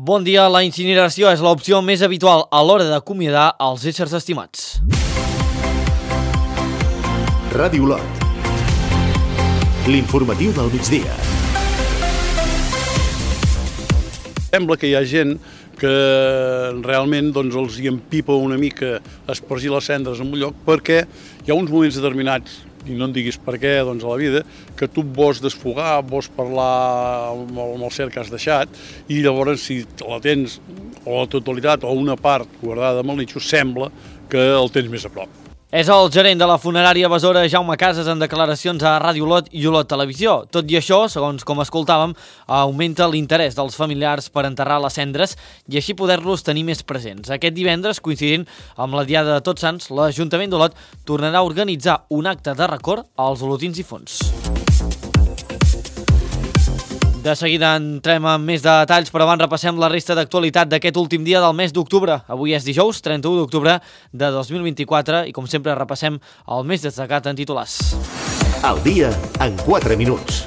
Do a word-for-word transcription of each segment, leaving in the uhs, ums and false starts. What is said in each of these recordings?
Bon dia, la incineració és l'opció més habitual a l'hora d'acomiadar els éssers estimats. Ràdio Olot. L'informatiu del migdia. Sembla que hi ha gent que realment doncs, els hi empipa una mica espargir les cendres en un lloc perquè hi ha uns moments determinats, i no en diguis per què, doncs, a la vida, que tu vols desfogar, vols parlar amb el, amb el ser que has deixat, i llavors si la tens, o la totalitat, o una part guardada amb el nitxo, sembla que el tens més a prop. És el gerent de la funerària Besora, Jaume Casas, en declaracions a Ràdio Olot i Olot Televisió. Tot i això, segons com escoltàvem, augmenta l'interès dels familiars per enterrar les cendres i així poder-los tenir més presents. Aquest divendres, coincidint amb la Diada de Tots Sants, l'Ajuntament d'Olot tornarà a organitzar un acte de record als olotins difunts. De seguida entrem en més detalls, però abans repassem la resta d'actualitat d'aquest últim dia del mes d'octubre. Avui és dijous, trenta-u d'octubre de dos mil vint-i-quatre, i com sempre repassem el més destacat en titulars. El dia en quatre minuts.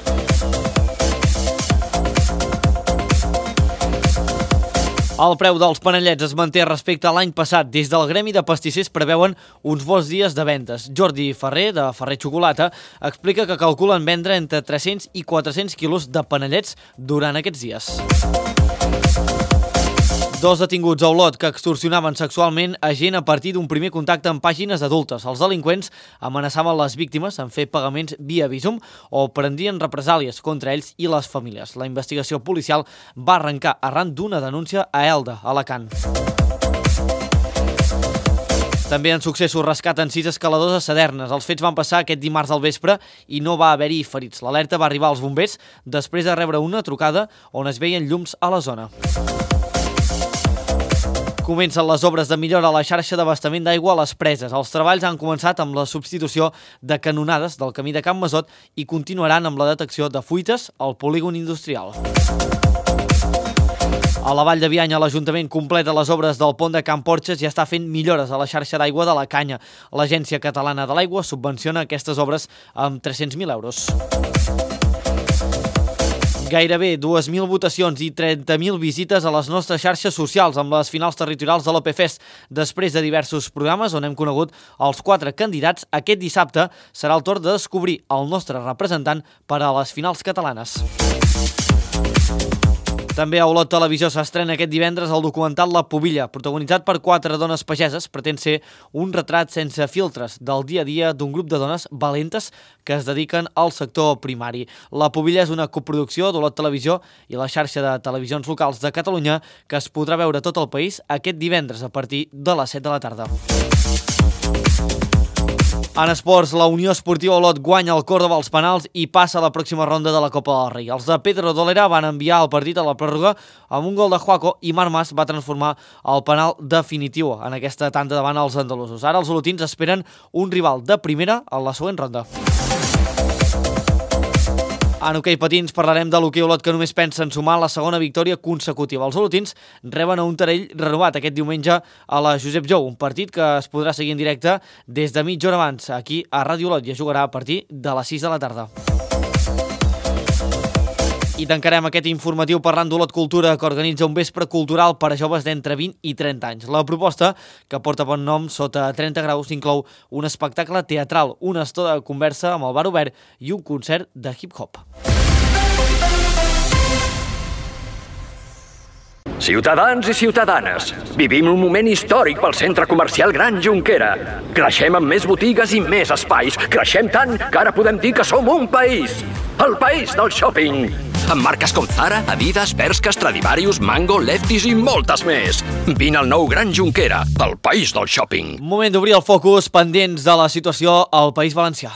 El preu dels panellets es manté respecte a l'any passat. Des del Gremi de Pastissers preveuen uns bons dies de vendes. Jordi Ferrer, de Ferrer Xocolata, explica que calculen vendre entre tres-cents i quatre-cents quilos de panellets durant aquests dies. Dos detinguts a Olot que extorsionaven sexualment a gent a partir d'un primer contacte amb pàgines adultes. Els delinqüents amenaçaven les víctimes en fer pagaments via Bizum o prendrien represàlies contra ells i les famílies. La investigació policial va arrencar arran d'una denúncia a Elda, a Alacant. També en successos rescaten sis escaladors a Sadernes. Els fets van passar aquest dimarts al vespre i no va haver-hi ferits. L'alerta va arribar als bombers després de rebre una trucada on es veien llums a la zona. Comencen les obres de millora a la xarxa d'abastament d'aigua a les preses. Els treballs han començat amb la substitució de canonades del camí de Can Masot i continuaran amb la detecció de fuites al polígon industrial. A la Vall de Bianya, l'Ajuntament completa les obres del pont de Can Porxes i està fent millores a la xarxa d'aigua de la Canya. L'Agència Catalana de l'Aigua subvenciona aquestes obres amb tres-cents mil euros. Gairebé dues mil votacions i trenta mil visites a les nostres xarxes socials amb les finals territorials de l'O P Fest. Després de diversos programes on hem conegut els quatre candidats, aquest dissabte serà el torn de descobrir el nostre representant per a les finals catalanes. També a Olot Televisió s'estrena aquest divendres el documental La Pubilla, protagonitzat per quatre dones pageses. Pretén ser un retrat sense filtres del dia a dia d'un grup de dones valentes que es dediquen al sector primari. La Pubilla és una coproducció d'Olot Televisió i la xarxa de televisions locals de Catalunya que es podrà veure a tot el país aquest divendres a partir de les set de la tarda. En esports, la Unió Esportiva Olot guanya el Córdoba als penals i passa a la pròxima ronda de la Copa del Rei. Els de Pedro Dolera van enviar el partit a la pròrroga amb un gol de Juaco i Marc Mas va transformar el penal definitiu en aquesta tanda davant els andalusos. Ara els olotins esperen un rival de primera a la següent ronda. En hoquei patins parlarem de l'hoquei Olot que només pensa en sumar la segona victòria consecutiva. Els olotins reben a un Tarell renovat aquest diumenge a la Josep Jou, un partit que es podrà seguir en directe des de mitja hora abans aquí a Ràdio Olot i es jugarà a partir de les sis de la tarda. I tancarem aquest informatiu parlant d'Olot Cultura, que organitza un vespre cultural per a joves d'entre vint i trenta anys. La proposta, que porta bon nom Sota trenta graus, inclou un espectacle teatral, una estona de conversa amb el bar obert i un concert de hip-hop. Ciutadans i ciutadanes, vivim un moment històric pel centre comercial Gran Jonquera. Creixem amb més botigues i més espais. Creixem tant que ara podem dir que som un país. El país del shopping. Amb marques com Zara, Adidas, Bershka, Stradivarius, Mango, Lefties i moltes més. Vine al nou Gran Jonquera, el país del shopping. Moment d'obrir el focus pendents de la situació al País Valencià.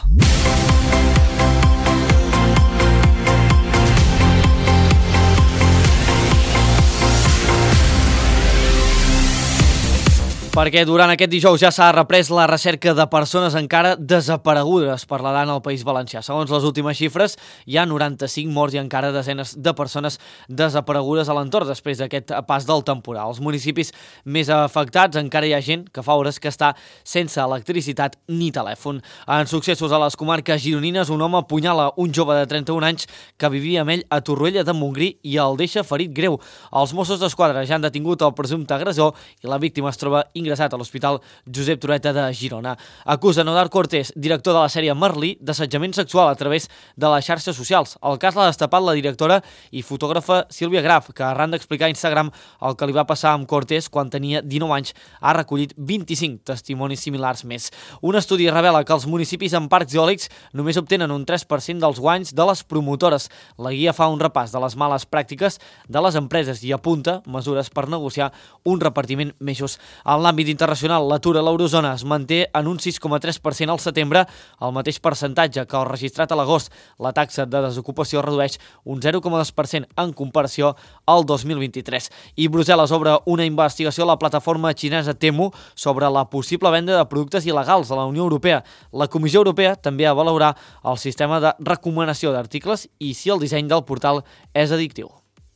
Perquè durant aquest dijous ja s'ha reprès la recerca de persones encara desaparegudes per l'Adana al País Valencià. Segons les últimes xifres, hi ha noranta-cinc morts i encara desenes de persones desaparegudes a l'entorn després d'aquest pas del temporal. Als municipis més afectats encara hi ha gent que fa hores que està sense electricitat ni telèfon. En successos a les comarques gironines, un home apunyala un jove de trenta-un anys que vivia amb ell a Torroella de Montgrí i el deixa ferit greu. Els Mossos d'Esquadra ja han detingut el presumpte agressor i la víctima es troba ingressat a l'Hospital Josep Trueta de Girona. Acusen Eudard Cortés, director de la sèrie Merlí, d'assetjament sexual a través de les xarxes socials. El cas l'ha destapat la directora i fotògrafa Sílvia Graf, que arran d'explicar a Instagram el que li va passar amb Cortés quan tenia dinou anys, ha recollit vint-i-cinc testimonis similars més. Un estudi revela que els municipis amb parcs eòlics només obtenen un tres per cent dels guanys de les promotores. La guia fa un repàs de les males pràctiques de les empreses i apunta mesures per negociar un repartiment més just. En l'àmbit internacional, l'atur a l'eurozona es manté en un sis coma tres per cent al setembre, el mateix percentatge que el registrat a l'agost. La taxa de desocupació redueix un zero coma dos per cent en comparació al dos mil vint-i-tres. I Brussel·les obre una investigació a la plataforma xinesa Temu sobre la possible venda de productes il·legals a la Unió Europea. La Comissió Europea també ha valorat el sistema de recomanació d'articles i si el disseny del portal és addictiu.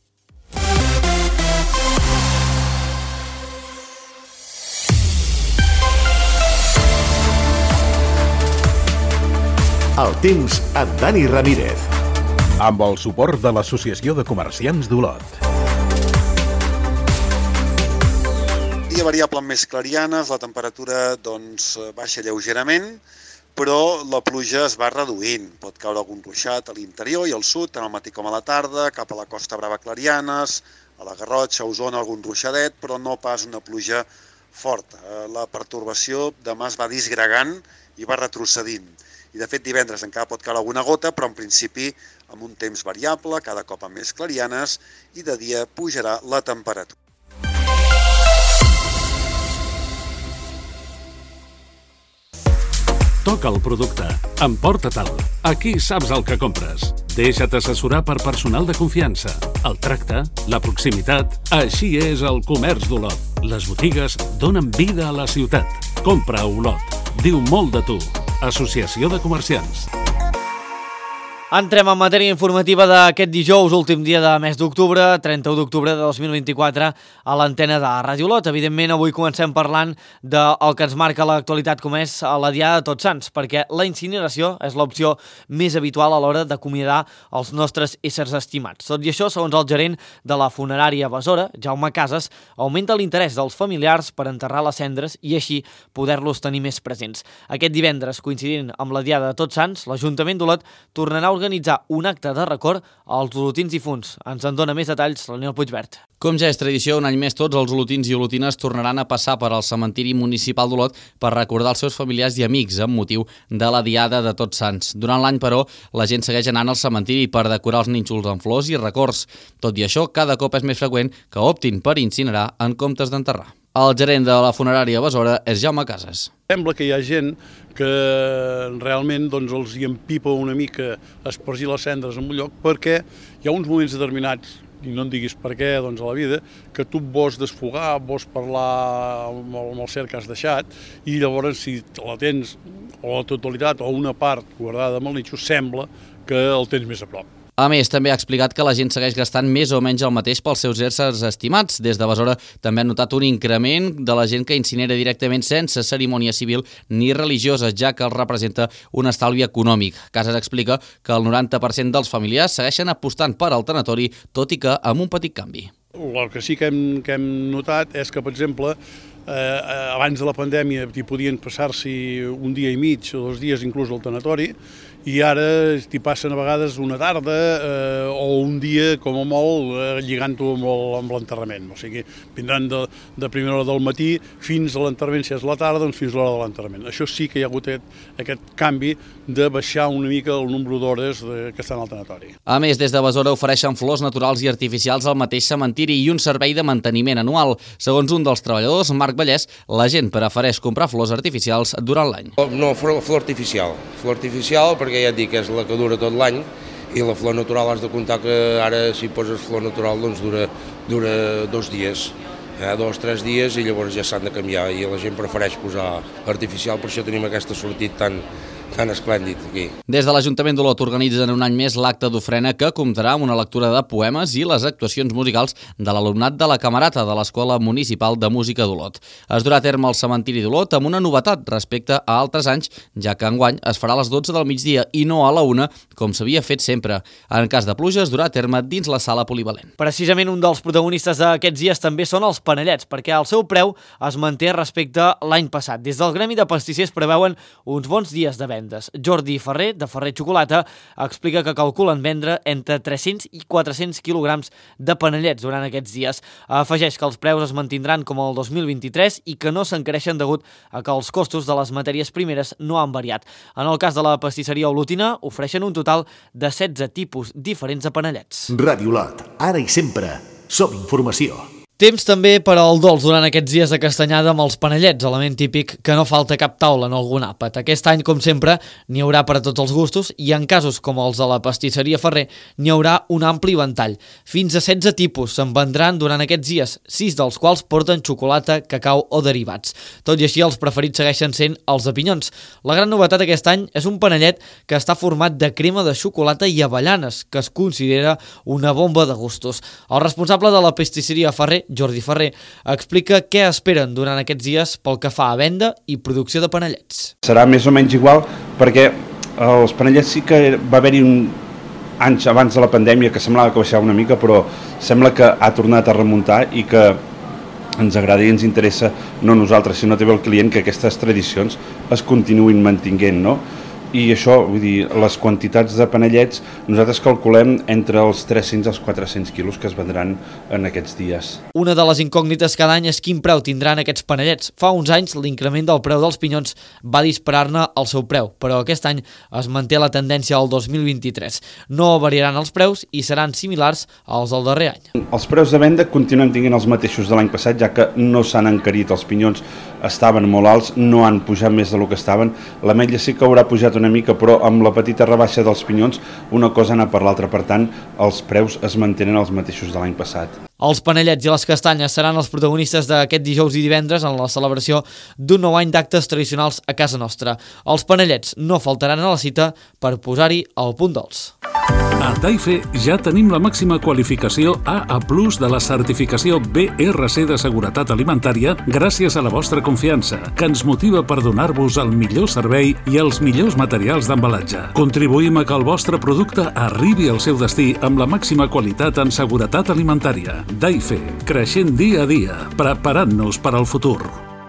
El temps amb Dani Ramírez. Amb el suport de l'Associació de Comerciants d'Olot. Dia variable amb més clarianes, la temperatura doncs, baixa lleugerament, però la pluja es va reduint. Pot caure algun ruixat a l'interior i al sud, tant al matí com a la tarda, cap a la Costa Brava clarianes, a la Garrotxa, a Osona, algun ruixadet, però no pas una pluja forta. La pertorbació demà es va disgregant i va retrocedint. I de fet divendres encara pot caure alguna gota, però en principi amb un temps variable, cada cop amb més clarianes, i de dia pujarà la temperatura. Toca el producte, emporta-te'l, aquí saps el que compres. Deixa't assessorar per personal de confiança. El tracte, la proximitat, així és el comerç d'Olot. Les botigues donen vida a la ciutat. Compra a Olot, diu molt de tu. Associació de Comerciants. Entrem en matèria informativa d'aquest dijous, últim dia de mes d'octubre, trenta-u d'octubre de dos mil vint-i-quatre, a l'antena de Ràdio Olot. Evidentment, avui comencem parlant del que ens marca l'actualitat, com és la Diada de Tots Sants, perquè la incineració és l'opció més habitual a l'hora d'acomiadar els nostres éssers estimats. Tot i això, segons el gerent de la funerària Besora, Jaume Casas, augmenta l'interès dels familiars per enterrar les cendres i així poder-los tenir més presents. Aquest divendres, coincidint amb la Diada de Tots Sants, l'Ajuntament d'Olot tornarà a organitzar un acte de record als olotins difunts. Ens en dona més detalls l'Aniol Puigvert. Com ja és tradició, un any més tots els olotins i olotines tornaran a passar per al cementiri municipal d'Olot per recordar els seus familiars i amics amb motiu de la Diada de Tots Sants. Durant l'any, però, la gent segueix anant al cementiri per decorar els nínxols amb flors i records. Tot i això, cada cop és més freqüent que optin per incinerar en comptes d'enterrar. El gerent de la funerària Besora és Jaume Casas. Sembla que hi ha gent que realment doncs, els hi empipa una mica espargir les cendres en un lloc perquè hi ha uns moments determinats, i no en diguis per què, doncs, a la vida, que tu vols desfogar, vols parlar amb el, amb el ser que has deixat, i llavors si la tens o la totalitat o una part guardada amb el nínxol, sembla que el tens més a prop. A més, també ha explicat que la gent segueix gastant més o menys el mateix pels seus éssers estimats. Des de Besora també han notat un increment de la gent que incinera directament sense cerimònia civil ni religiosa, ja que els representa un estalvi econòmic. Casas explica que el noranta per cent dels familiars segueixen apostant per al tanatori, tot i que amb un petit canvi. El que sí que hem, que hem notat és que, per exemple, eh, abans de la pandèmia hi podien passar-s'hi un dia i mig o dos dies inclús al tanatori, i ara t'hi passen a vegades una tarda eh, o un dia, com a molt, eh, lligant-ho amb, amb l'enterrament. O sigui, vindran de, de primera hora del matí fins a l'enterrament, si és la tarda, doncs fins a l'hora de l'enterrament. Això sí que hi ha hagut aquest, aquest canvi de baixar una mica el nombre d'hores que estan al tanatori. A més, des de Besora ofereixen flors naturals i artificials al mateix cementiri i un servei de manteniment anual. Segons un dels treballadors, Marc Vallès, la gent prefereix comprar flors artificials durant l'any. No, flor, flor artificial. Flor artificial perquè ja et dic que és la que dura tot l'any i la flor natural has de comptar que ara si poses flor natural doncs dura, dura dos dies eh, dos o tres dies, i llavors ja s'han de canviar, i la gent prefereix posar artificial, per això tenim aquest sortit tan, tan esplèndid aquí. Des de l'Ajuntament d'Olot organitzen un any més l'acte d'ofrena, que comptarà amb una lectura de poemes i les actuacions musicals de l'alumnat de la Camerata de l'Escola Municipal de Música d'Olot. Es durà a terme al cementiri d'Olot amb una novetat respecte a altres anys, ja que enguany es farà a les dotze del migdia i no a la una, com s'havia fet sempre. En cas de pluja es durà a terme dins la sala polivalent. Precisament un dels protagonistes d'aquests dies també són els panellets, perquè el seu preu es manté respecte a l'any passat. Des del Gremi de Pastissers preveuen uns bons dies de vendes. Jordi Ferrer, de Ferrer Xocolata, explica que calculen vendre entre tres-cents i quatre-cents quilograms de panellets durant aquests dies. Afegeix que els preus es mantindran com el dos mil vint-i-tres i que no s'encareixen degut a que els costos de les matèries primeres no han variat. En el cas de la pastisseria olotina, ofereixen un total de setze tipus diferents de panellets. Ràdio Olot, ara i sempre, som informació. Temps també per al dolç durant aquests dies de castanyada amb els panellets, element típic que no falta cap taula en algun àpat. Aquest any, com sempre, n'hi haurà per a tots els gustos i en casos com els de la pastisseria Ferrer n'hi haurà un ampli ventall. Fins a setze tipus se'n vendran durant aquests dies, sis dels quals porten xocolata, cacau o derivats. Tot i així, els preferits segueixen sent els de pinyons. La gran novetat aquest any és un panellet que està format de crema de xocolata i avellanes, que es considera una bomba de gustos. El responsable de la pastisseria Ferrer, Jordi Ferrer, explica què esperen durant aquests dies pel que fa a venda i producció de panellets. Serà més o menys igual perquè els panellets sí que va haver-hi un anys abans de la pandèmia que semblava que baixava una mica, però sembla que ha tornat a remuntar i que ens agrada i ens interessa, no nosaltres, sinó també el client, que aquestes tradicions es continuïn mantinguent, no? I això, vull dir, les quantitats de panellets nosaltres calculem entre els tres-cents i els quatre-cents quilos que es vendran en aquests dies. Una de les incògnites cada any és quin preu tindran aquests panellets. Fa uns anys l'increment del preu dels pinyons va disparar-ne el seu preu, però aquest any es manté la tendència al dos mil vint-i-tres. No variaran els preus i seran similars als del darrer any. Els preus de venda continuen tinguent els mateixos de l'any passat, ja que no s'han encarit. Els pinyons estaven molt alts, no han pujat més del que estaven. L'ametlla sí que haurà pujat una mica, però amb la petita rebaixa dels pinyons una cosa anar per l'altra, per tant els preus es mantenen els mateixos de l'any passat. Els panellets i les castanyes seran els protagonistes d'aquest dijous i divendres en la celebració d'un nou any d'actes tradicionals a casa nostra. Els panellets no faltaran a la cita per posar-hi el punt dolç. A Taife ja tenim la màxima qualificació A A plus de la certificació B R C de seguretat alimentària gràcies a la vostra confiança, que ens motiva per donar-vos el millor servei i els millors materials d'embalatge. Contribuïm a que el vostre producte arribi al seu destí amb la màxima qualitat en seguretat alimentària. Taife, creixent dia a dia, preparant-nos per al futur.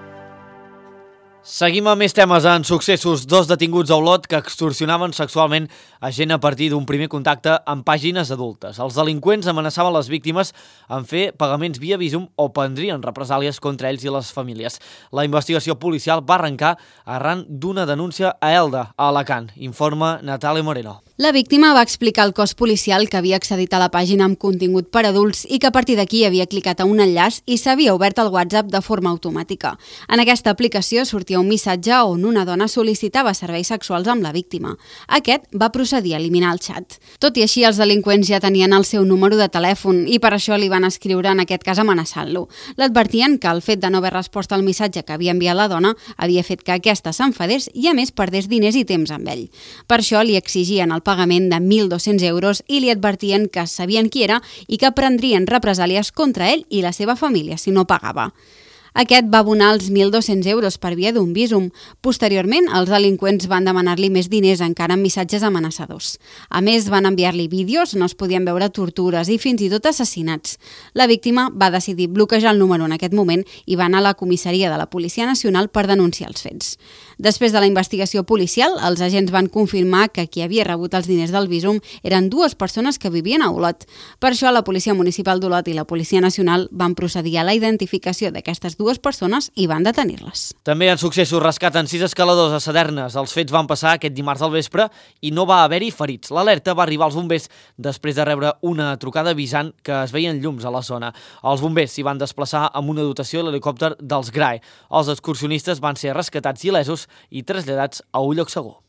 Seguim amb més temes en successos. Dos detinguts a Olot que extorsionaven sexualment a gent a partir d'un primer contacte amb pàgines adultes. Els delinqüents amenaçaven les víctimes en fer pagaments via Bizum o prendrien represàlies contra ells i les famílies. La investigació policial va arrencar arran d'una denúncia a Elda, a Alacant, informa Natàlia Moreno. La víctima va explicar al cos policial que havia accedit a la pàgina amb contingut per adults i que a partir d'aquí havia clicat a un enllaç i s'havia obert el WhatsApp de forma automàtica. En aquesta aplicació sortia un missatge on una dona sol·licitava serveis sexuals amb la víctima. Aquest va procedir a eliminar el xat. Tot i així, els delinqüents ja tenien el seu número de telèfon i per això li van escriure, en aquest cas amenaçant-lo. L'advertien que el fet de no haver respost al missatge que havia enviat la dona havia fet que aquesta s'enfadés i a més perdés diners i temps amb ell. Per això li exigien el pagament de mil dos-cents euros i li advertien que sabien qui era i que prendrien represàlies contra ell i la seva família si no pagava. Aquest va abonar els mil dos-cents euros per via d'un Bizum. Posteriorment, els delinqüents van demanar-li més diners encara amb missatges amenaçadors. A més, van enviar-li vídeos on es podien veure tortures i fins i tot assassinats. La víctima va decidir bloquejar el número en aquest moment i va anar a la comissaria de la Policia Nacional per denunciar els fets. Després de la investigació policial, els agents van confirmar que qui havia rebut els diners del Bizum eren dues persones que vivien a Olot. Per això, la Policia Municipal d'Olot i la Policia Nacional van procedir a la identificació d'aquestes dues dues persones i van detenir-les. També en successos rescaten sis escaladors a Sadernes. Els fets van passar aquest dimarts al vespre i no va haver-hi ferits. L'alerta va arribar als bombers després de rebre una trucada avisant que es veien llums a la zona. Els bombers s'hi van desplaçar amb una dotació de l'helicòpter dels G R A E. Els excursionistes van ser rescatats il·lesos i traslladats a un lloc segur.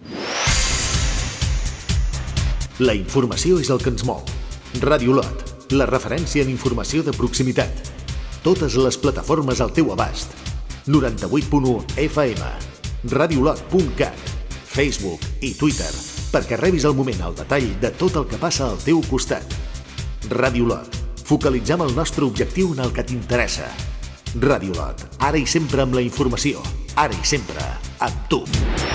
La informació és el que ens mou. Ràdio Olot, la referència en informació de proximitat. totes les plataformes al teu abast. noranta-vuit punt u F M, radiolot punt cat, Facebook i Twitter, perquè rebis al moment el detall de tot el que passa al teu costat. Radiolot. Focalitzem el nostre objectiu en el que t'interessa. Radiolot. Ara i sempre amb la informació. Ara i sempre amb tu.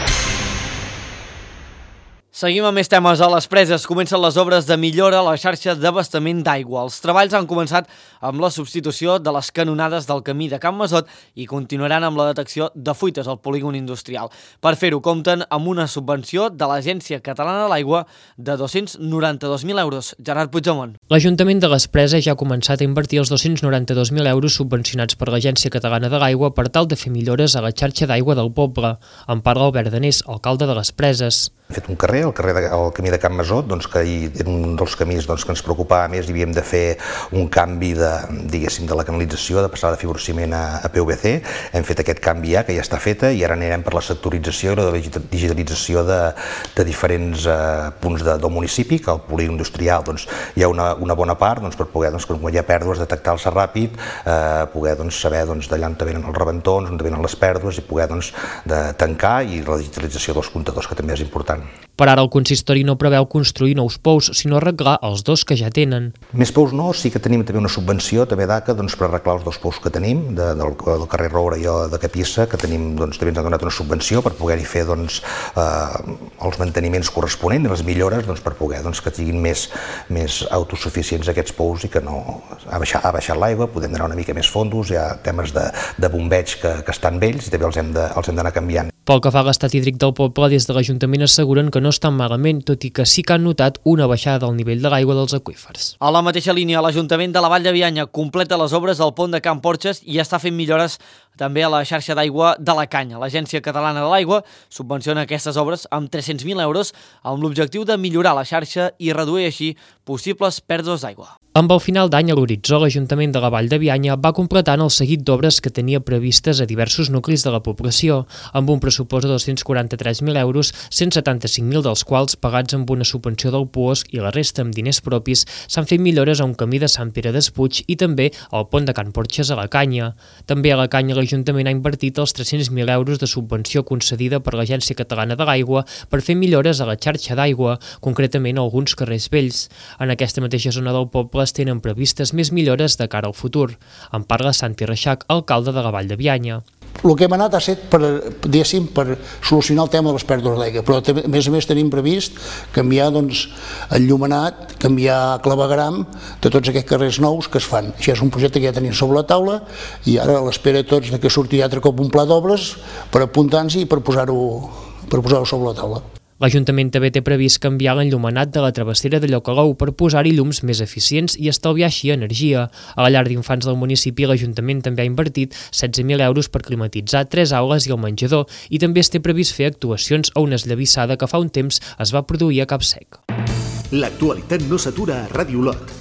Seguim amb més temes. A les Preses comencen les obres de millora a la xarxa d'abastament d'aigua. Els treballs han començat amb la substitució de les canonades del camí de Can Masot i continuaran amb la detecció de fuites al polígon industrial. Per fer-ho compten amb una subvenció de l'Agència Catalana de l'Aigua de dos-cents noranta-dos mil euros. Gerard Puigdemont. L'Ajuntament de les Preses ja ha començat a invertir els dos-cents noranta-dos mil euros subvencionats per l'Agència Catalana de l'Aigua per tal de fer millores a la xarxa d'aigua del poble. En parla Albert Danés, alcalde de les Preses. Hem fet un carrer, el, carrer de, el camí de Can Masot, doncs, que era un dels camins doncs, que ens preocupava més i havíem de fer un canvi de, diguéssim, de la canalització, de passar de fibrociment a, a P V C. Hem fet aquest canvi ja, que ja està feta, i ara anirem per la sectorització i la digitalització de, de diferents eh, punts de, del municipi, que al polígon industrial doncs, hi ha una, una bona part doncs, per poder, doncs, quan hi ha pèrdues, detectar-los ràpid, eh, poder doncs, saber doncs, d'allà on venen els rebentons, on venen les pèrdues, i poder doncs, de tancar, i la digitalització dels comptadors, que també és important. Per ara el consistori no preveu construir nous pous, sinó arreglar els dos que ja tenen. Més pous no, sí que tenim també una subvenció també d'A C A doncs, per arreglar els dos pous que tenim, de, del, del carrer Roure i de Capissa, que tenim, doncs, també ens han donat una subvenció per poder-hi fer doncs, eh, els manteniments corresponents i les millores doncs, per poder doncs, que siguin més, més autosuficients aquests pous i que no ha baixat, ha baixat l'aigua, podem donar una mica més fondos, hi ha temes de, de bombeig que, que estan vells i també els hem de, els hem d'anar canviant. Pel que fa a l'estat hídric del poble, des de l'Ajuntament asseguren que no estan malament, tot i que sí que han notat una baixada del nivell de l'aigua dels aqüífers. A la mateixa línia, l'Ajuntament de la Vall de Bianya completa les obres al pont de Can Porxes i està fent millores també a la xarxa d'aigua de la Canya. L'Agència Catalana de l'Aigua subvenciona aquestes obres amb tres-cents mil euros amb l'objectiu de millorar la xarxa i reduir així possibles pèrdues d'aigua. Amb el final d'any a l'horitzó, l'Ajuntament de la Vall de Bianya va completant el seguit d'obres que tenia previstes a diversos nuclis de la població, amb un pressupost de dos-cents quaranta-tres mil euros, cent setanta-cinc mil dels quals pagats amb una subvenció del P U O S i la resta amb diners propis. S'han fet millores a un camí de Sant Pere d'Espuig i també al pont de Can Porxes a la Canya. També a la Canya l'Ajuntament ha invertit els tres-cents mil euros de subvenció concedida per l'Agència Catalana de l'Aigua per fer millores a la xarxa d'aigua, concretament a alguns carrers vells. En aquesta mateixa zona del poble es tenen previstes més millores de cara al futur. En parla Santi Reixac, alcalde de la Vall de Bianya. El que hem anat ha estat per, diguéssim, per solucionar el tema de les pèrdues d'aigua, però a més a més tenim previst canviar doncs, el llumenat, canviar clavegram de tots aquests carrers nous que es fan. Això és un projecte que ja tenim sobre la taula i ara a l'espera tots de que surti altre cop un pla d'obres per apuntar-nos i per posar-ho per posar-ho sobre la taula. L'Ajuntament també té previst canviar l'enllumenat de la travessera de Llocalou per posar-hi llums més eficients i estalviar així energia. A la llar d'infants del municipi, l'Ajuntament també ha invertit setze mil euros per climatitzar tres aules i el menjador i també es té previst fer actuacions a una esllavissada que fa un temps es va produir a Cap Sec. L'actualitat no s'atura a Ràdio Olot.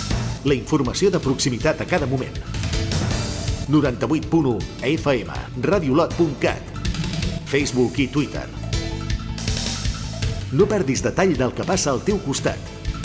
La informació de proximitat a cada moment. noranta-vuit punt u F M, radiolot punt cat, Facebook i Twitter. No perdis detall del que passa al teu costat.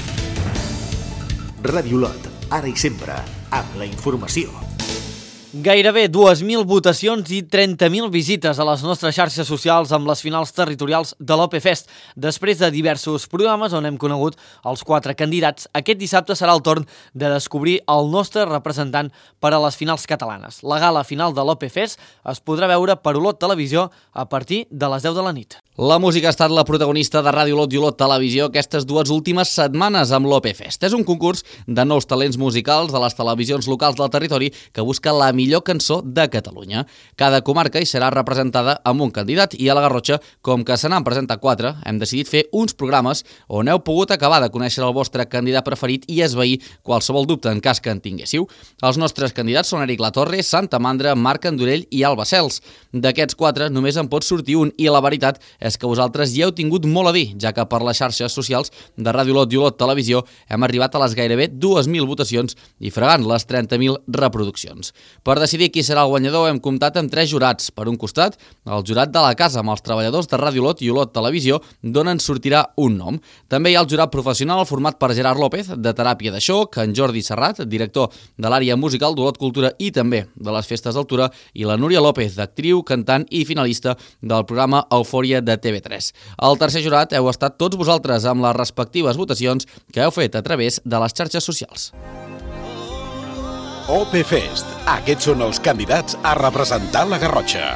Radiolot, ara i sempre, amb la informació. Gairebé dues mil votacions i trenta mil visites a les nostres xarxes socials amb les finals territorials de l'O P Fest. Després de diversos programes on hem conegut els quatre candidats, aquest dissabte serà el torn de descobrir el nostre representant per a les finals catalanes. La gala final de l'O P Fest es podrà veure per Olot Televisió a partir de les deu de la nit. La música ha estat la protagonista de Ràdio Olot i Olot Televisió aquestes dues últimes setmanes amb l'O P Fest. És un concurs de nous talents musicals de les televisions locals del territori que busca la millor cançó de Catalunya. Cada comarca hi serà representada amb un candidat i a la Garrotxa, com que se n'han presentat quatre, hem decidit fer uns programes on heu pogut acabar de conèixer el vostre candidat preferit i esvair qualsevol dubte en cas que en tinguéssiu. Els nostres candidats són Eric Latorre, Santa Mandra, Marc Andorell i Alba Cels. D'aquests quatre només en pot sortir un i la veritat és és que vosaltres hi heu tingut molt a dir, ja que per les xarxes socials de Ràdio Olot i Olot Televisió hem arribat a les gairebé dues mil votacions i fregant les trenta mil reproduccions. Per decidir qui serà el guanyador hem comptat amb tres jurats. Per un costat, el jurat de la casa amb els treballadors de Ràdio Olot i Olot Televisió, d'on ens sortirà un nom. També hi ha el jurat professional format per Gerard López, de Teràpia de Xoc, en Jordi Serrat, director de l'àrea musical d'Olot Cultura i també de les Festes d'Altura, i la Núria López, d'actriu, cantant i finalista del programa Eufòria de T V tres. El tercer jurat heu estat tots vosaltres amb les respectives votacions que heu fet a través de les xarxes socials. O P Fest. Aquests són els candidats a representar la Garrotxa.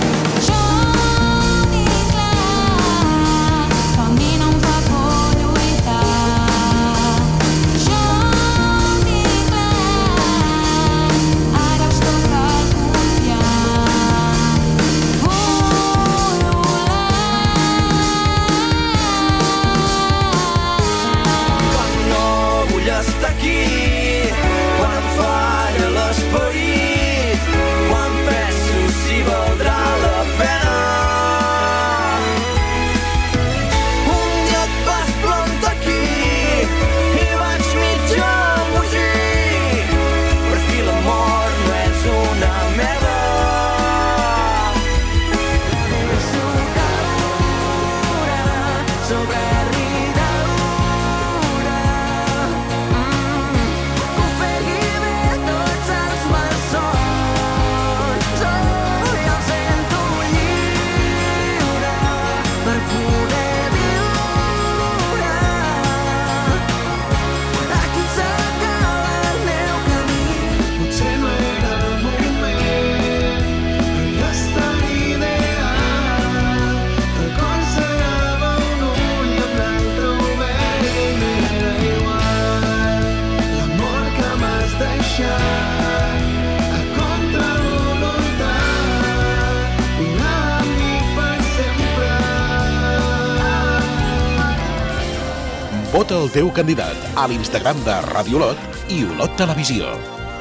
Vota el teu candidat a l'Instagram de Ràdio Olot i Olot Televisió.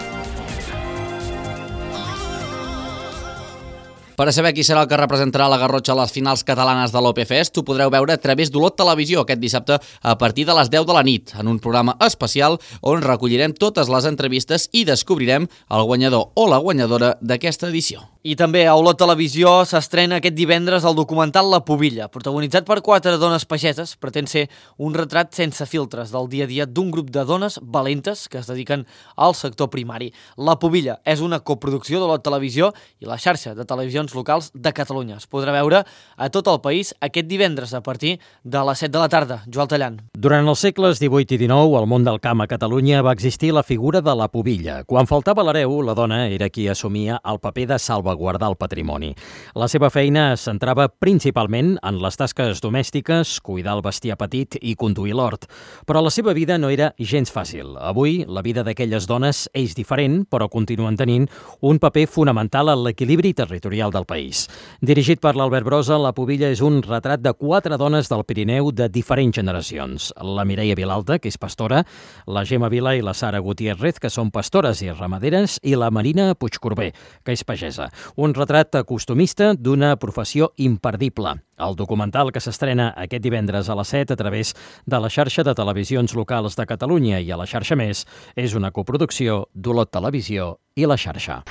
Per a saber qui serà el que representarà la Garrotxa a les finals catalanes de l'O P Fest, ho podreu veure a través d'Olot Televisió aquest dissabte a partir de les deu de la nit, en un programa especial on recollirem totes les entrevistes i descobrirem el guanyador o la guanyadora d'aquesta edició. I també a Olot Televisió s'estrena aquest divendres el documental La Pubilla, protagonitzat per quatre dones pageses. Pretén ser un retrat sense filtres del dia a dia d'un grup de dones valentes que es dediquen al sector primari. La Pubilla és una coproducció d'Olot Televisió i la xarxa de televisions locals de Catalunya. Es podrà veure a tot el país aquest divendres a partir de les set de la tarda. Joan Tallant. Durant els segles divuit i dinou, al món del camp a Catalunya va existir la figura de la pubilla. Quan faltava l'hereu, la dona era qui assumia el paper de salvaguardar el patrimoni. La seva feina es centrava principalment en les tasques domèstiques, cuidar el bestiar petit i conduir l'hort. Però la seva vida no era gens fàcil. Avui, la vida d'aquelles dones és diferent, però continuen tenint un paper fonamental en l'equilibri territorial del país. Dirigit per l'Albert Brosa, La Pubilla és un retrat de quatre dones del Pirineu de diferents generacions. La Mireia Vilalta, que és pastora, la Gemma Vila i la Sara Gutiérrez, que són pastores i ramaderes, i la Marina Puigcorbé, que és pagesa. Un retrat costumista d'una professió imperdible. El documental que s'estrena aquest divendres a les set a través de la xarxa de televisions locals de Catalunya i a la xarxa Més és una coproducció d'Olot Televisió i la xarxa.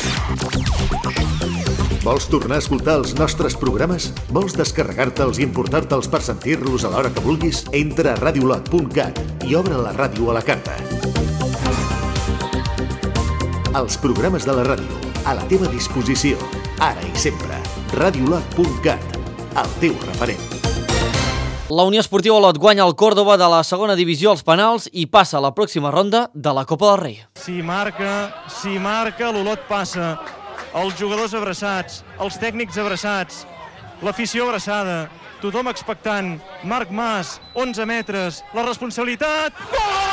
Vols tornar a escoltar els nostres programes? Vols descarregar-te'ls i importar-te'ls per sentir-los a l'hora que vulguis? Entra a radiolot punt cat i obre la ràdio a la carta. Els programes de la ràdio, a la teva disposició, ara i sempre. radiolot punt cat, el teu referent. La Unió Esportiva Olot guanya el Còrdova de la segona divisió als penals i passa a la pròxima ronda de la Copa del Rei. Si marca, si marca, l'Olot passa. Els jugadors abraçats, els tècnics abraçats, l'afició abraçada, tothom expectant. Marc Mas, onze metres, la responsabilitat... Gol!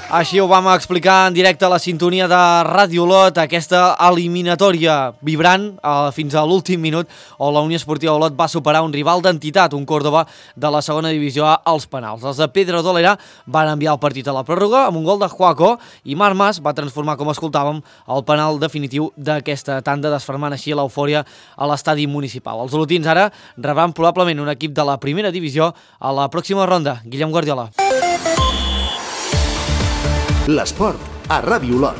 Així ho vam explicar en directe a la sintonia de Ràdio Olot, aquesta eliminatòria vibrant eh, fins a l'últim minut, on la Unió Esportiva Olot va superar un rival d'entitat, un Córdoba de la segona divisió A als penals. Els de Pedro Dolera van enviar el partit a la pròrroga amb un gol de Joaco i Marc Mas va transformar, com escoltàvem, el penal definitiu d'aquesta tanda, desfermant així l'eufòria a l'estadi municipal. Els olotins ara rebran probablement un equip de la primera divisió a la pròxima ronda. Guillem Guardiola. L'esport a Ràdio Olot.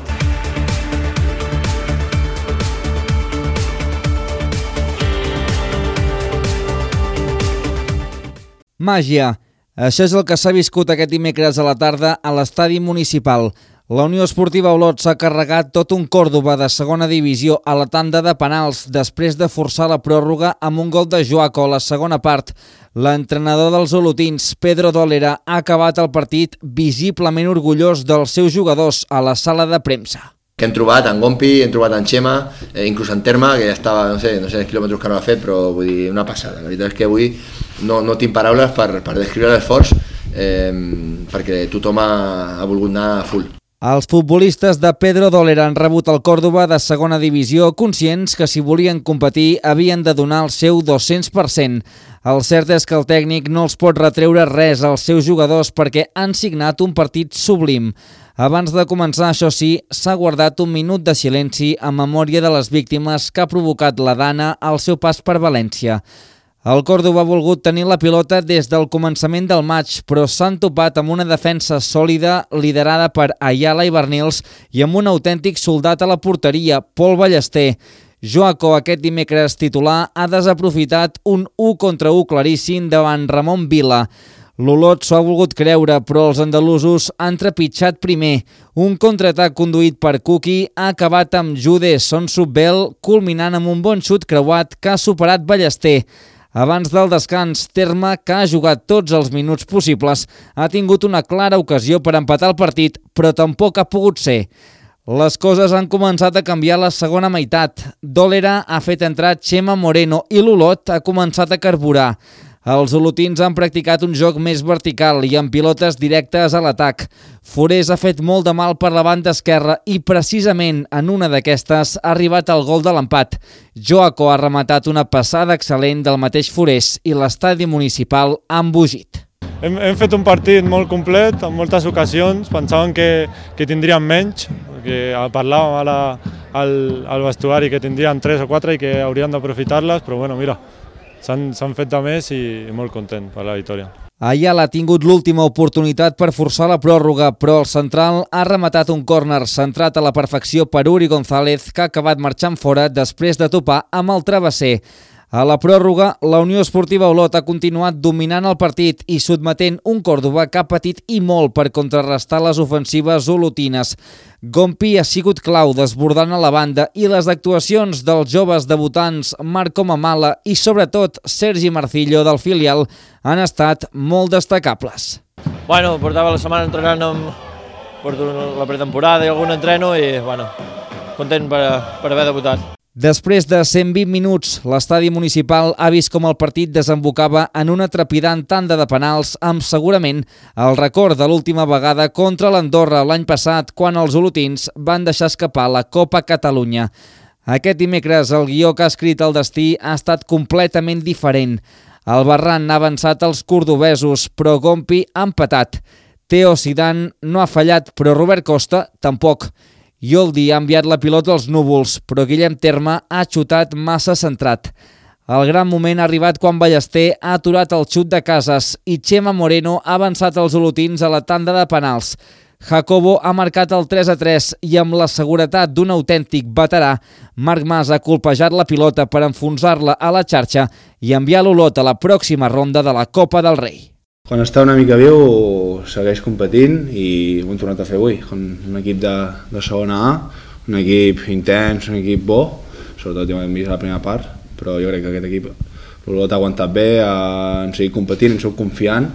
Màgia. Això és el que s'ha viscut aquest dimecres a la tarda a l'estadi municipal. La Unió Esportiva Olot s'ha carregat tot un Córdoba de segona divisió a la tanda de penals després de forçar la pròrroga amb un gol de Joaco a la segona part. L'entrenador dels olotins, Pedro Dolera, ha acabat el partit visiblement orgullós dels seus jugadors a la sala de premsa. Que hem trobat en Gompi, hem trobat en Xema, eh, inclús en Terma, que ja estava, no sé, no sé els quilòmetres que no ha fet, però vull dir, una passada. La veritat és que avui no, no tinc paraules per, per descriure l'esforç, eh, perquè tothom ha, ha volgut anar a full. Els futbolistes de Pedro Dolera han rebut el Córdoba de segona divisió, conscients que si volien competir havien de donar el seu dos-cents per cent. El cert és que el tècnic no els pot retreure res als seus jugadors perquè han signat un partit sublim. Abans de començar, això sí, s'ha guardat un minut de silenci en memòria de les víctimes que ha provocat la Dana al seu pas per València. El Córdoba ha volgut tenir la pilota des del començament del maig, però s'han topat amb una defensa sòlida liderada per Ayala i Bernils i amb un autèntic soldat a la porteria, Pol Ballester. Joaco, aquest dimecres titular, ha desaprofitat un u contra u claríssim davant Ramon Vila. L'Olot s'ho ha volgut creure, però els andalusos han trepitjat primer. Un contraatac conduït per Kuki ha acabat amb Jude Sonsubbel, culminant amb un bon xut creuat que ha superat Ballester. Abans del descans, Terma, que ha jugat tots els minuts possibles, ha tingut una clara ocasió per empatar el partit, però tampoc ha pogut ser. Les coses han començat a canviar la segona meitat. Dolera ha fet entrar Xema Moreno i l'Olot ha començat a carburar. Els olotins han practicat un joc més vertical i amb pilotes directes a l'atac. Forés ha fet molt de mal per la banda esquerra i precisament en una d'aquestes ha arribat el gol de l'empat. Joaco ha rematat una passada excel·lent del mateix Forés i l'estadi municipal ha embogit. Hem, hem fet un partit molt complet, en moltes ocasions. Pensàvem que, que tindríem menys, que parlàvem ara al, al vestuari que tindrien tres o quatre i que haurien d'aprofitar-les, però bueno, mira, s'han fet de més i molt content per la victòria. Ayala ha tingut l'última oportunitat per forçar la pròrroga, però el central ha rematat un córner centrat a la perfecció per Uri González, que ha acabat marxant fora després de topar amb el travesser. A la pròrroga, la Unió Esportiva Olot ha continuat dominant el partit i sotmetent un Córdoba que ha patit i molt per contrarrestar les ofensives olotines. Gompi ha sigut clau desbordant a la banda i les actuacions dels joves debutants Marco Mamala i sobretot Sergi Marcillo del filial han estat molt destacables. Bueno, portava la setmana entrenant amb porto la pretemporada i algun entreno i bueno, content per, per haver debutat. Després de cent vint minuts, l'estadi municipal ha vist com el partit desembocava en una trepidant tanda de penals amb segurament el record de l'última vegada contra l'Andorra l'any passat quan els olotins van deixar escapar la Copa Catalunya. Aquest dimecres el guió que ha escrit el destí ha estat completament diferent. El Barran ha avançat als cordobesos, però Gompi ha empatat. Teo Zidane no ha fallat, però Robert Costa tampoc. Yoldi ha enviat la pilota als núvols, però Guillem Terma ha xutat massa centrat. El gran moment ha arribat quan Ballester ha aturat el xut de Casas i Xema Moreno ha avançat els olotins a la tanda de penals. Jacobo ha marcat el tres a tres i amb la seguretat d'un autèntic veterà, Marc Mas ha colpejat la pilota per enfonsar-la a la xarxa i enviar l'Olot a la pròxima ronda de la Copa del Rei. Quan està una mica viu segueix competint i ho hem tornat a fer avui, un equip de, de segona A, un equip intens, un equip bo, sobretot ja ho hem vist a la primera part, però jo crec que aquest equip l'Olot ha aguantat bé, ha seguit competint, ens som confiant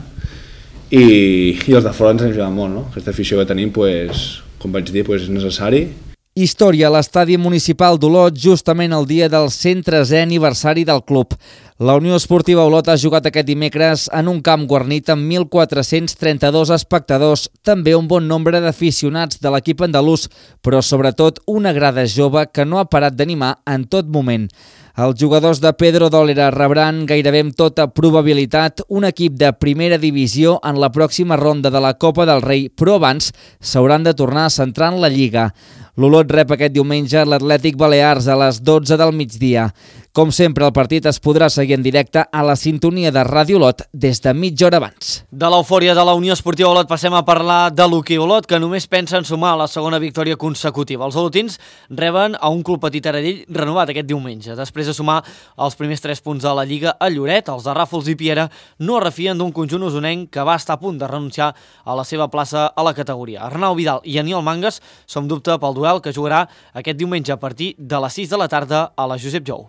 i, i els de fora ens han ajudat molt, no? Aquesta afició que tenim, pues, com vaig dir, pues, és necessari. Història a l'estadi municipal d'Olot justament el dia del cent tresè aniversari del club. La Unió Esportiva Olot ha jugat aquest dimecres en un camp guarnit amb mil quatre-cents trenta-dos espectadors, també un bon nombre d'aficionats de l'equip andalús, però sobretot una grada jove que no ha parat d'animar en tot moment. Els jugadors de Pedro Dólera rebran gairebé amb tota probabilitat un equip de primera divisió en la pròxima ronda de la Copa del Rei, però abans s'hauran de tornar a centrar en la Lliga. L'Olot rep aquest diumenge l'Atlètic Balears a les dotze del migdia. Com sempre, el partit es podrà seguir en directe a la sintonia de Ràdio Olot des de mitja hora abans. De l'eufòria de la Unió Esportiva Olot passem a parlar de l'hoquei Olot, que només pensa en sumar la segona victòria consecutiva. Els olotins reben a un club petit Taradell renovat aquest diumenge. Després de sumar els primers tres punts de la Lliga a Lloret, els de Ràfols i Piera no es refien d'un conjunt usonenc que va estar a punt de renunciar a la seva plaça a la categoria. Arnau Vidal i Aniol Mangas som dubte pel duel que jugarà aquest diumenge a partir de les sis de la tarda a la Josep Jou.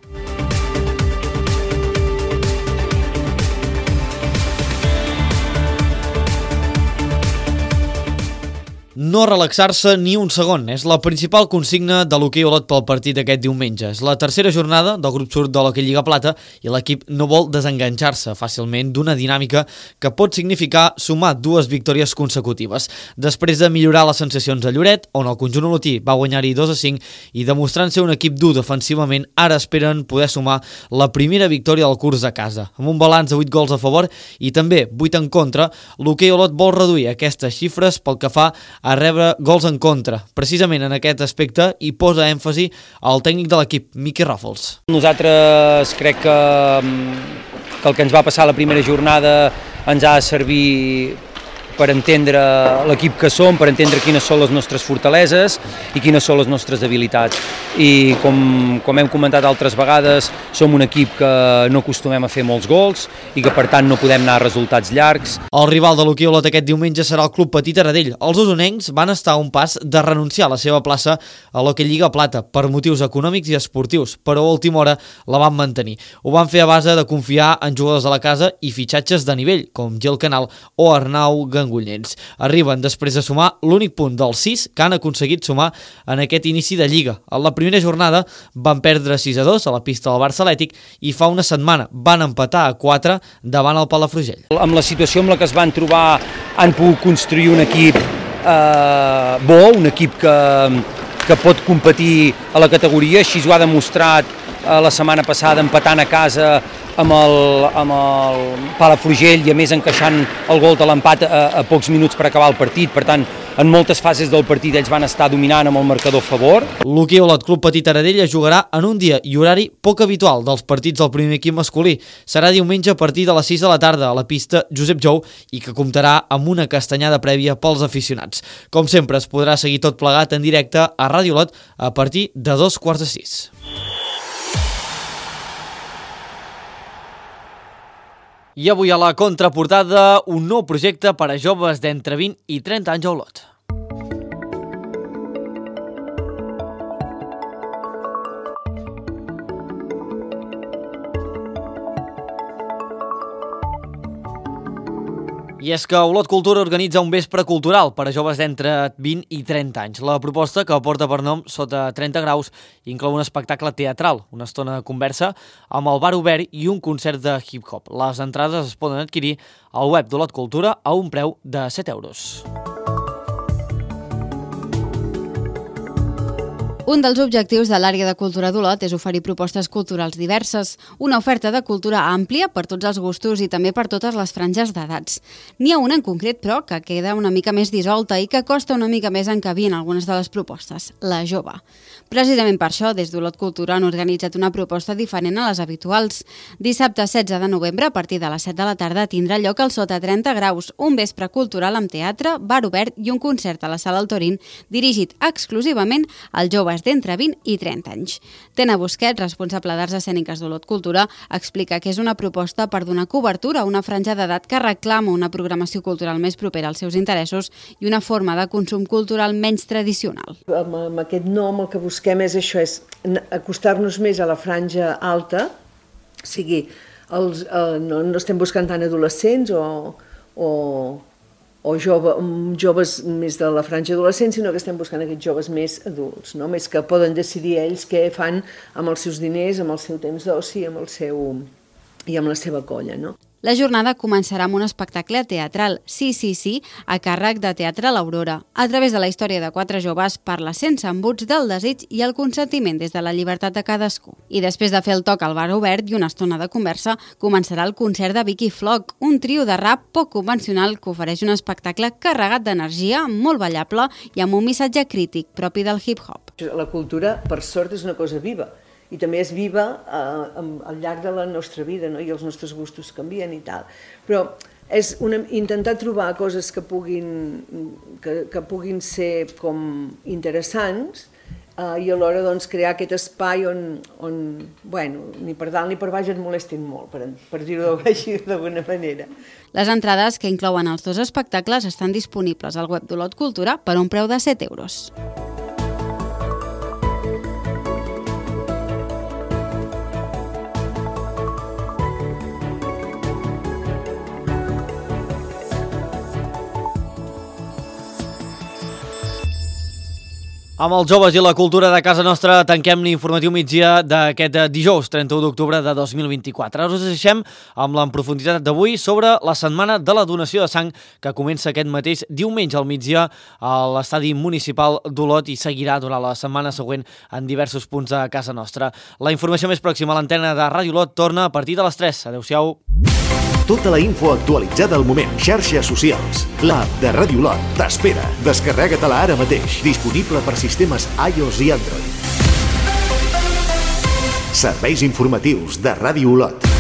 No relaxar-se ni un segon és la principal consigna de l'hoquei Olot pel partit d'aquest diumenge. És la tercera jornada del grup surt de l'hoquei Lliga Plata i l'equip no vol desenganxar-se fàcilment d'una dinàmica que pot significar sumar dues victòries consecutives. Després de millorar les sensacions a Lloret, on el conjunt olotí va guanyar-hi dos a cinc i demostrant ser un equip dur defensivament, ara esperen poder sumar la primera victòria del curs a casa. Amb un balanç de vuit gols a favor i també vuit en contra, l'hoquei Olot vol reduir aquestes xifres pel que fa a rebre gols en contra. Precisament en aquest aspecte hi posa èmfasi el tècnic de l'equip, Miqui Ràfols. Nosaltres crec que, que el que ens va passar la primera jornada ens ha de servir per entendre l'equip que som, per entendre quines són les nostres fortaleses i quines són les nostres debilitats. I com, com hem comentat altres vegades, som un equip que no acostumem a fer molts gols i que per tant no podem anar a resultats llargs. El rival de l'hoquei Olot aquest diumenge serà el Club Petit Taradell. Els usonencs van estar a un pas de renunciar a la seva plaça a l'hoquei Lliga Plata per motius econòmics i esportius, però a última hora la van mantenir. Ho van fer a base de confiar en jugadors de la casa i fitxatges de nivell, com Gil Canal o Arnau Gangullens. Arriben després de sumar l'únic punt dels sis que han aconseguit sumar en aquest inici de Lliga. A la primera jornada van perdre sis a dos a la pista del Barça Atlètic i fa una setmana van empatar a quatre davant el Palafrugell. Amb la situació amb la que es van trobar han pogut construir un equip eh, bo, un equip que, que pot competir a la categoria, així ho ha demostrat eh, la setmana passada empatant a casa amb el, amb el Palafrugell i a més encaixant el gol de l'empat a, a pocs minuts per acabar el partit. Per tant, en moltes fases del partit ells van estar dominant amb el marcador a favor. L'hoquei Olot Club Petit Taradell jugarà en un dia i horari poc habitual dels partits del primer equip masculí. Serà diumenge a partir de les sis de la tarda a la pista Josep Jou i que comptarà amb una castanyada prèvia pels aficionats. Com sempre, es podrà seguir tot plegat en directe a Ràdio Olot a partir de dos quarts de sis. I avui a la contraportada, un nou projecte per a joves d'entre vint i trenta anys a Olot. I és que Olot Cultura organitza un vespre cultural per a joves d'entre vint i trenta anys. La proposta, que porta per nom Sota trenta graus, inclou un espectacle teatral, una estona de conversa amb el bar obert i un concert de hip-hop. Les entrades es poden adquirir al web d'Olot Cultura a un preu de set euros. Un dels objectius de l'àrea de cultura d'Olot és oferir propostes culturals diverses, una oferta de cultura àmplia per tots els gustos i també per totes les franges d'edats. N'hi ha una en concret, però, que queda una mica més dissolta i que costa una mica més encabir en algunes de les propostes, la jove. Precisament per això, des d'Olot Cultura han organitzat una proposta diferent a les habituals. Dissabte setze de novembre, a partir de les set de la tarda, tindrà lloc el Sota trenta graus, un vespre cultural amb teatre, bar obert i un concert a la Sala El Torín dirigit exclusivament als joves d'entre vint i trenta anys. Tena Busquet, responsable d'Arts Escèniques d'Olot Cultura, explica que és una proposta per donar cobertura a una franja d'edat que reclama una programació cultural més propera als seus interessos i una forma de consum cultural menys tradicional. Amb, amb aquest nom el que busquem és això, és acostar-nos més a la franja alta, o sigui, els, eh, no, no estem buscant tant adolescents o, o o jove, joves més de la franja adolescent, sinó que estem buscant aquests joves més adults, no? Més que poden decidir ells què fan amb els seus diners, amb el seu temps d'oci amb el seu... i amb la seva colla, no? La jornada començarà amb un espectacle teatral, Sí, sí, sí, a càrrec de Teatre L'Aurora. A través de la història de quatre joves parla sense embuts del desig i el consentiment des de la llibertat de cadascú. I després de fer el toc al bar obert i una estona de conversa, començarà el concert de Vicky Flock, un trio de rap poc convencional que ofereix un espectacle carregat d'energia, molt ballable i amb un missatge crític propi del hip-hop. La cultura, per sort, és una cosa viva, i també és viva eh, al llarg de la nostra vida, no? I els nostres gustos canvien i tal. Però és una, intentar trobar coses que puguin, que, que puguin ser com interessants eh, i alhora doncs, crear aquest espai on, on bueno, ni per dalt ni per baix et molestin molt, per, per dir-ho així d'alguna manera. Les entrades, que inclouen els dos espectacles, estan disponibles al web d'Olot Cultura per un preu de set euros. Amb els joves i la cultura de casa nostra tanquem l'informatiu migdia d'aquest dijous, trenta-u d'octubre de dos mil vint-i-quatre. Ara us deixem amb la profunditat d'avui sobre la setmana de la donació de sang que comença aquest mateix diumenge al migdia a l'estadi municipal d'Olot i seguirà durant la setmana següent en diversos punts de casa nostra. La informació més pròxima a l'antena de Ràdio Olot torna a partir de les tres. Adéu-siau. Tota la info actualitzada al moment. Xarxes socials. L'app de Ràdio Olot t'espera. Descarrega-te-la ara mateix. Disponible per sistemes iOS i Android. Serveis informatius de Ràdio Olot.